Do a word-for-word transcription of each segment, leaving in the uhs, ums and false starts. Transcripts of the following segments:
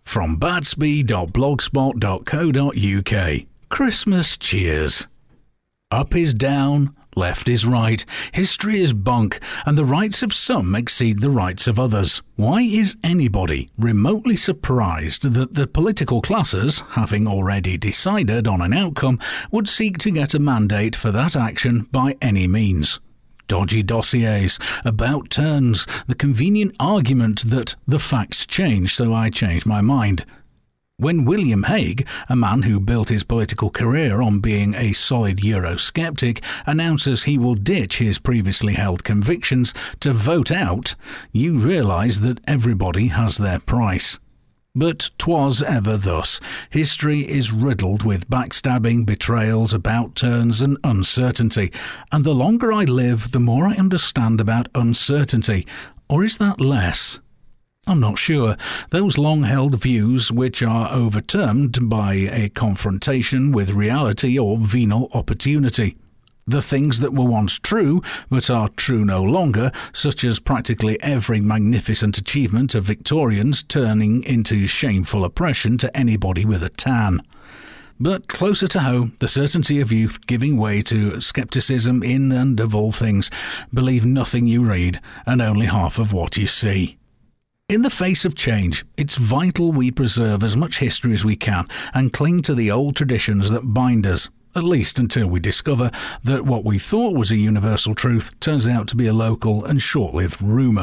from batsby dot blogspot dot co dot uk. Christmas cheers. Up is down, left is right, history is bunk, and the rights of some exceed the rights of others. Why is anybody remotely surprised that the political classes, having already decided on an outcome, would seek to get a mandate for that action by any means? Dodgy dossiers, about turns, the convenient argument that the facts change, so I changed my mind. When William Hague, a man who built his political career on being a solid Eurosceptic, announces he will ditch his previously held convictions to vote out, you realise that everybody has their price. But 'twas ever thus. History is riddled with backstabbing, betrayals, about-turns and uncertainty. And the longer I live, the more I understand about uncertainty. Or is that less? I'm not sure. Those long-held views which are overturned by a confrontation with reality or venal opportunity. The things that were once true, but are true no longer, such as practically every magnificent achievement of Victorians turning into shameful oppression to anybody with a tan. But closer to home, the certainty of youth giving way to scepticism in and of all things. Believe nothing you read, and only half of what you see. In the face of change, it's vital we preserve as much history as we can and cling to the old traditions that bind us. At least until we discover that what we thought was a universal truth turns out to be a local and short-lived rumour.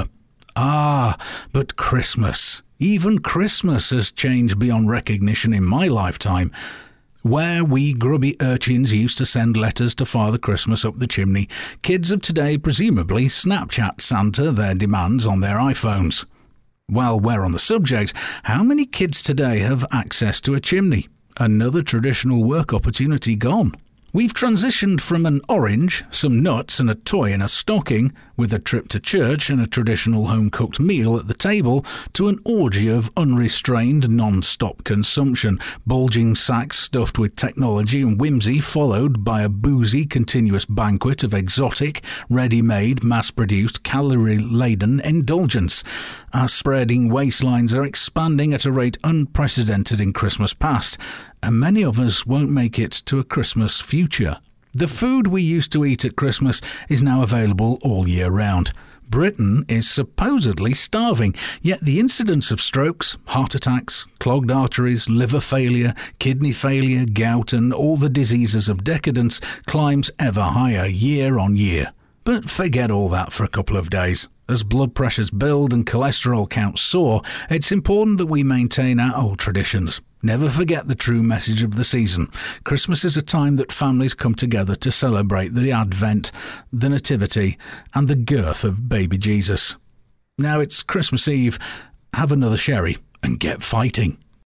Ah, but Christmas. Even Christmas has changed beyond recognition in my lifetime. Where we grubby urchins used to send letters to Father Christmas up the chimney, kids of today presumably Snapchat Santa their demands on their iPhones. While we're on the subject, how many kids today have access to a chimney? Another traditional work opportunity gone. We've transitioned from an orange, some nuts and a toy in a stocking, with a trip to church and a traditional home-cooked meal at the table, to an orgy of unrestrained, non-stop consumption, bulging sacks stuffed with technology and whimsy, followed by a boozy, continuous banquet of exotic, ready-made, mass-produced, calorie-laden indulgence. Our spreading waistlines are expanding at a rate unprecedented in Christmas past, and many of us won't make it to a Christmas future. The food we used to eat at Christmas is now available all year round. Britain is supposedly starving, yet the incidence of strokes, heart attacks, clogged arteries, liver failure, kidney failure, gout and all the diseases of decadence climbs ever higher year on year. But forget all that for a couple of days. As blood pressures build and cholesterol counts soar, it's important that we maintain our old traditions. Never forget the true message of the season. Christmas is a time that families come together to celebrate the Advent, the Nativity, and the girth of baby Jesus. Now it's Christmas Eve. Have another sherry and get fighting.